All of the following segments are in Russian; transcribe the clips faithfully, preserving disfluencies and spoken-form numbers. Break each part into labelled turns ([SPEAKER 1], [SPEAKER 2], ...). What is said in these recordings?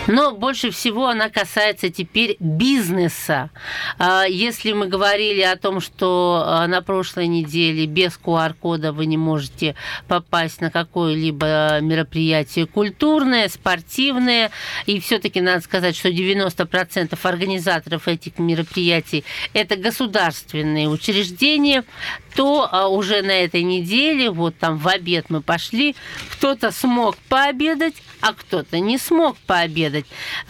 [SPEAKER 1] Но больше всего она касается теперь бизнеса. Если мы говорили о том, что на прошлой неделе без ку ар-кода вы не можете попасть на какое-либо мероприятие культурное, спортивное, и все-таки надо сказать, что девяносто процентов организаторов этих мероприятий – это государственные учреждения, то уже на этой неделе, вот там в обед мы пошли, кто-то смог пообедать, а кто-то не смог пообедать.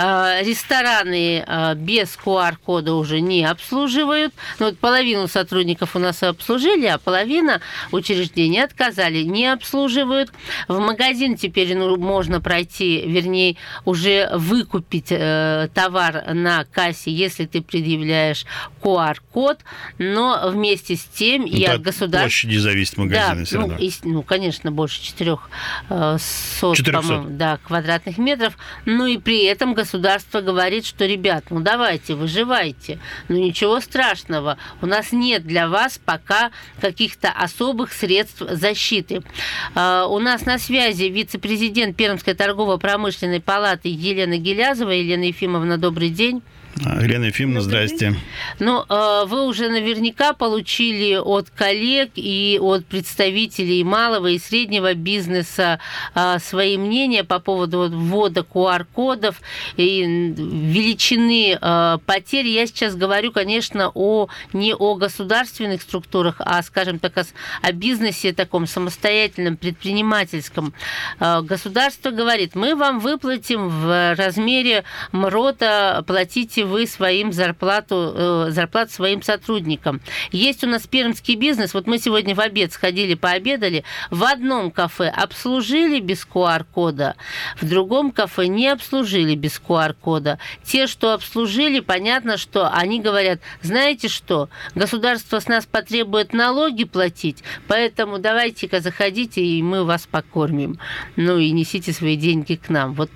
[SPEAKER 1] Рестораны без ку ар-кода уже не обслуживают. Ну, вот половину сотрудников у нас обслужили, а половина учреждений отказали, не обслуживают. В магазин теперь ну, можно пройти, вернее, уже выкупить э, товар на кассе, если ты предъявляешь ку ар-код, но вместе с тем и
[SPEAKER 2] да,
[SPEAKER 1] от государства...
[SPEAKER 2] площади зависит магазин,
[SPEAKER 1] да,
[SPEAKER 2] все
[SPEAKER 1] ну,
[SPEAKER 2] равно.
[SPEAKER 1] И, ну, конечно, больше четырехсот, по-моему, да, квадратных метров. Ну и при этом государство говорит, что, ребят, ну давайте, выживайте. Ну ничего страшного. У нас нет для вас пока каких-то особых средств защиты. У нас на связи вице-президент Пермской торгово-промышленной палаты Елена Гилязова. Елена Ефимовна, добрый день.
[SPEAKER 2] Елена Ефимовна, здрасте.
[SPEAKER 1] Ну, вы уже наверняка получили от коллег и от представителей малого и среднего бизнеса свои мнения по поводу ввода ку ар-кодов и величины потерь. Я сейчас говорю, конечно, о, не о государственных структурах, а, скажем так, о бизнесе таком самостоятельном, предпринимательском. Государство говорит, мы вам выплатим в размере МРОТа, платите вы своим зарплату, зарплату своим сотрудникам. Есть у нас пермский бизнес. Вот мы сегодня в обед сходили, пообедали. В одном кафе обслужили без ку ар-кода, в другом кафе не обслужили без ку ар-кода. Те, что обслужили, понятно, что они говорят, знаете что, государство с нас потребует налоги платить, поэтому давайте-ка заходите, и мы вас покормим. Ну и несите свои деньги к нам. Вот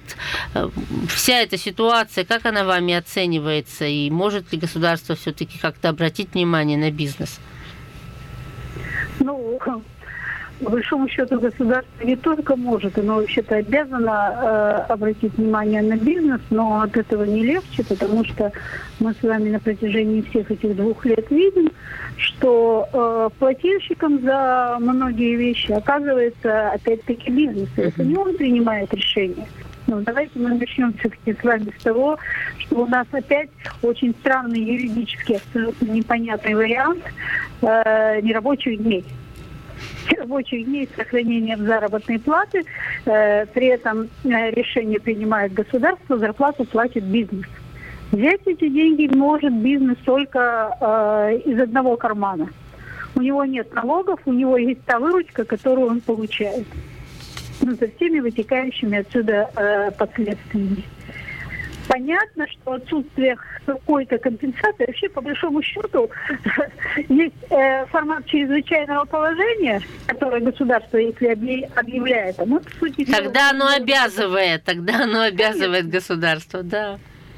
[SPEAKER 1] вся эта ситуация, как она вами оценивается? И может ли государство все-таки как-то обратить внимание на бизнес?
[SPEAKER 3] Ну, по большому счету, государство не только может, оно вообще-то обязано э, обратить внимание на бизнес, но от этого не легче, потому что мы с вами на протяжении всех этих двух лет видим, что э, плательщиком за многие вещи оказывается опять-таки бизнес. Uh-huh. Это не он принимает решение. Ну, давайте мы начнем все-таки с вами с того, что у нас опять очень странный юридически абсолютно непонятный вариант э, нерабочих дней. Рабочих дней с сохранением заработной платы, э, при этом э, решение принимает государство, зарплату платит бизнес. Взять эти деньги может бизнес только э, из одного кармана. У него нет налогов, у него есть та выручка, которую он получает. Ну, со всеми вытекающими отсюда э, последствиями. Понятно, что отсутствие какой-то компенсации, вообще по большому счету есть э, формат чрезвычайного положения, которое государство, если объявляет, оно, по сути,
[SPEAKER 1] тогда оно обязывает, тогда оно обязывает государство, да.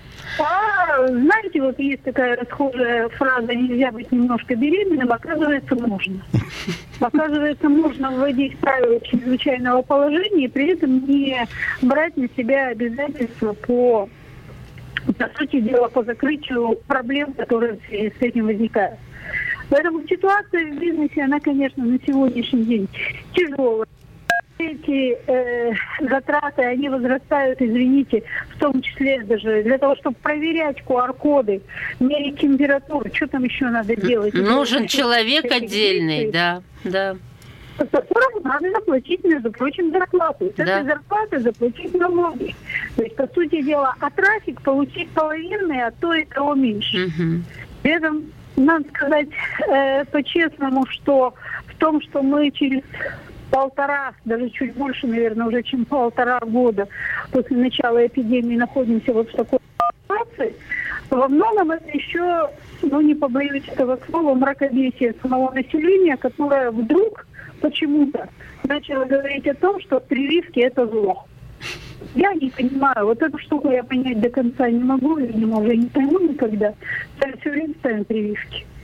[SPEAKER 3] А, знаете, вот есть такая расхожая фраза «нельзя быть немножко беременным», оказывается, можно. Оказывается, можно вводить правила чрезвычайного положения и при этом не брать на себя обязательства по, по сути дела, по закрытию проблем, которые с этим возникают. Поэтому ситуация в бизнесе, она, конечно, на сегодняшний день тяжелая. Эти э, затраты, они возрастают, извините, в том числе даже для того, чтобы проверять ку ар-коды, мерить температуру. Что там еще надо делать?
[SPEAKER 1] Нужен человек отдельный, да, да.
[SPEAKER 3] Которому надо заплатить, между прочим, зарплату. С
[SPEAKER 1] да.
[SPEAKER 3] этой зарплаты заплатить налоги. То есть, по сути дела, а трафик получить половинный, а то и того меньше. Угу. При этом надо сказать э, по-честному, что в том, что мы через полтора, даже чуть больше, наверное, уже чем полтора года после начала эпидемии находимся вот в такой ситуации, во многом это еще, ну не побоюсь этого слова, мракобесие самого населения, которое вдруг почему-то начало говорить о том, что прививки – это зло. Я не понимаю, вот эту штуку я понять до конца не могу, видимо, уже не пойму никогда. Все время ставим прививки.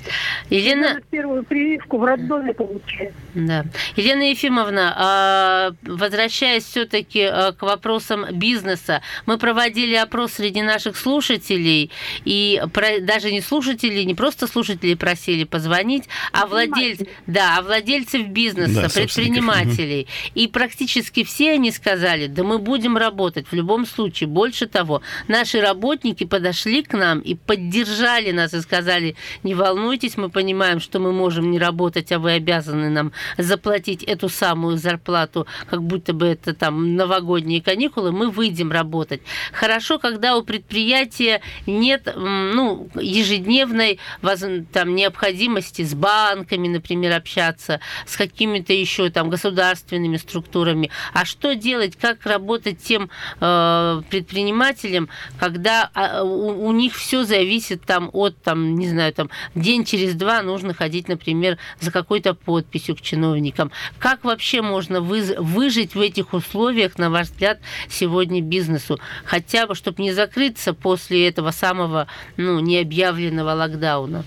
[SPEAKER 1] Елена...
[SPEAKER 3] Первую прививку в роддоме получает.
[SPEAKER 1] Да. Елена Ефимовна, возвращаясь все-таки к вопросам бизнеса, мы проводили опрос среди наших слушателей, и даже не слушателей, не просто слушателей просили позвонить, а владельцев, да, а владельцев бизнеса, да, предпринимателей. И практически все они сказали, да мы будем работать в любом случае. Больше того, наши работники подошли к нам и поддержали нас и сказали, не волнуйтесь, мы понимаем, что мы можем не работать, а вы обязаны нам заплатить эту самую зарплату, как будто бы это там новогодние каникулы, мы выйдем работать. Хорошо, когда у предприятия нет ну, ежедневной там, необходимости с банками, например, общаться, с какими-то еще там государственными структурами. А что делать, как работать тем э, предпринимателям, когда э, у, у них все зависит там, от, там, не знаю, там, день через два нужно ходить, например, за какой-то подписью к чиновникам. Как вообще можно вы, выжить в этих условиях, на ваш взгляд, сегодня бизнесу? Хотя бы, чтобы не закрыться после этого самого ну, необъявленного локдауна.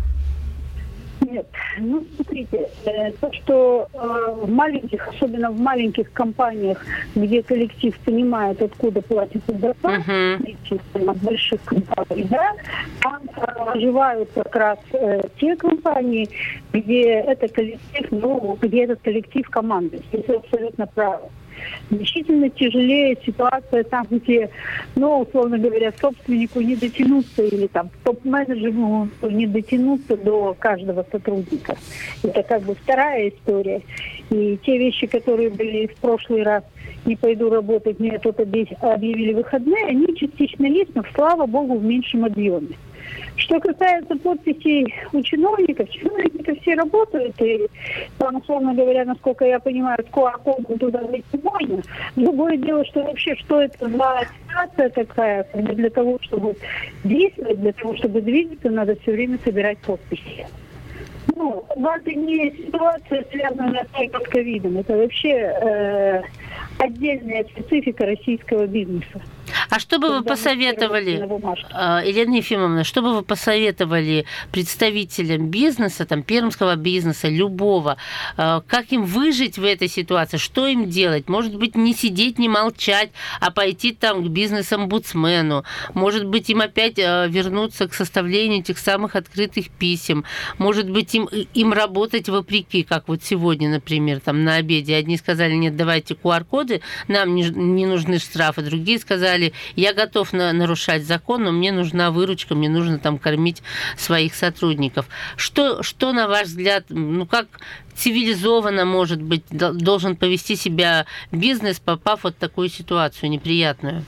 [SPEAKER 3] Нет, ну смотрите, то, что в маленьких, особенно в маленьких компаниях, где коллектив понимает, откуда платят зарплату, uh-huh. от больших компаний, да, там оживают как раз те компании, где это коллектив, ну, где этот коллектив команды. Это абсолютно правильно. Значительно тяжелее ситуация там, где, ну, условно говоря, собственнику не дотянуться или там топ-менеджеру не дотянуться до каждого сотрудника. Это как бы вторая история. И те вещи, которые были в прошлый раз, не пойду работать, мне тут объявили выходные, они частично есть, но, слава богу, в меньшем объеме. Что касается подписей у чиновников, чиновники все работают, и там, условно говоря, насколько я понимаю, с ку ар-кодом туда зайти можно. Другое дело, что вообще, что это за ситуация такая, когда для того, чтобы действовать, для того, чтобы двигаться, надо все время собирать подписи. Ну, это не ситуация, связанная только с ковидом, это вообще э, отдельная специфика российского бизнеса.
[SPEAKER 1] А что бы вы посоветовали, Елена Ефимовна, что бы вы посоветовали представителям бизнеса, там, пермского бизнеса, любого, как им выжить в этой ситуации, что им делать? Может быть, не сидеть, не молчать, а пойти там к бизнес-омбудсмену, может быть, им опять вернуться к составлению этих самых открытых писем, может быть, им, им работать вопреки, как вот сегодня, например, там на обеде. Одни сказали, нет, давайте ку ар-коды, нам не, не нужны штрафы, другие сказали, я готов на, нарушать закон, но мне нужна выручка, мне нужно там кормить своих сотрудников. Что, что на ваш взгляд, ну как цивилизованно, может быть, должен повести себя бизнес, попав вот в такую ситуацию неприятную?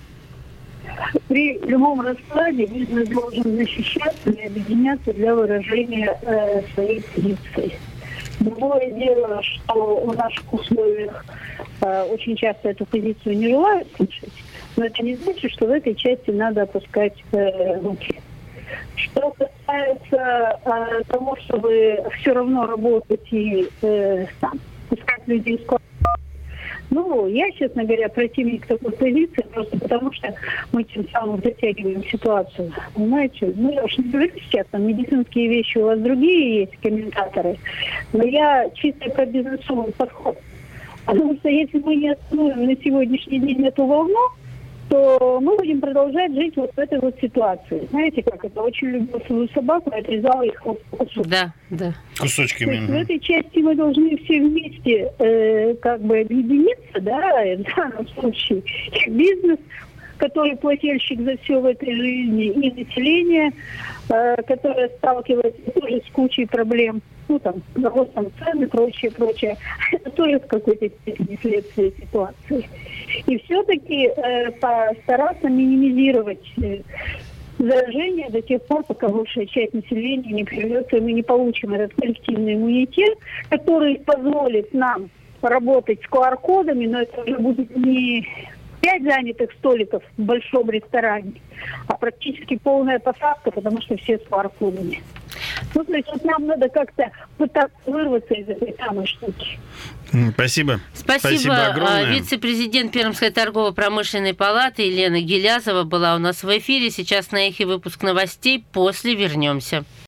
[SPEAKER 3] При любом раскладе бизнес должен защищаться и объединяться для выражения э, своей позиции. Другое дело, что в наших условиях э, очень часто эту позицию не желают слышать, но это не значит, что в этой части надо опускать э, руки. Что касается э, того, чтобы все равно работать и э, там, пускать людей в квартиру, ну, я, честно говоря, противник такой позиции, просто потому что мы тем самым затягиваем ситуацию. Понимаете? Ну, я уж не говорю сейчас, там медицинские вещи у вас другие есть, комментаторы, но я чисто про бизнесовый подход. Потому что если мы не остановим на сегодняшний день эту волну, то мы будем продолжать жить вот в этой вот ситуации. Знаете, как это? Очень любил свою собаку, отрезала их вот кусочками.
[SPEAKER 1] Да, да.
[SPEAKER 2] Кусочками.
[SPEAKER 3] В этой части мы должны все вместе э, как бы объединиться, да, в данном случае. И бизнес, который плательщик за все в этой жизни, и население, э, которое сталкивается тоже с кучей проблем, ну там, с ростом цен и прочее, прочее. Это тоже в какой-то степени следствие ситуации. И все-таки э, постараться минимизировать э, заражение до тех пор, пока большая часть населения не приведется, и мы не получим этот коллективный иммунитет, который позволит нам поработать с ку ар-кодами, но это уже будет не пять занятых столиков в большом ресторане, а практически полная посадка, потому что все с ку ар-кодами. Ну, то есть вот нам надо как-то пытаться вырваться из этой самой штуки.
[SPEAKER 2] Спасибо.
[SPEAKER 1] Спасибо.
[SPEAKER 2] Спасибо огромное.
[SPEAKER 1] Вице-президент Пермской торгово-промышленной палаты Елена Гилязова была у нас в эфире. Сейчас на эхе выпуск новостей. После вернемся.